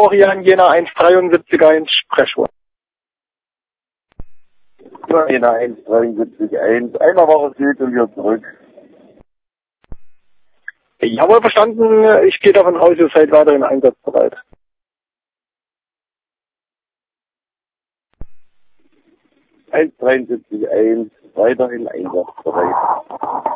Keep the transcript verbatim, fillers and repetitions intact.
Florian Jena eins dreiundsiebzig eins, Sprechrohr. Jena eins dreiundsiebzig eins, einmal Woche Süd und wieder zurück. Jawohl, verstanden. Ich gehe davon aus, ihr seid weiterhin einsatzbereit. eins dreiundsiebzig eins, weiterhin einsatzbereit.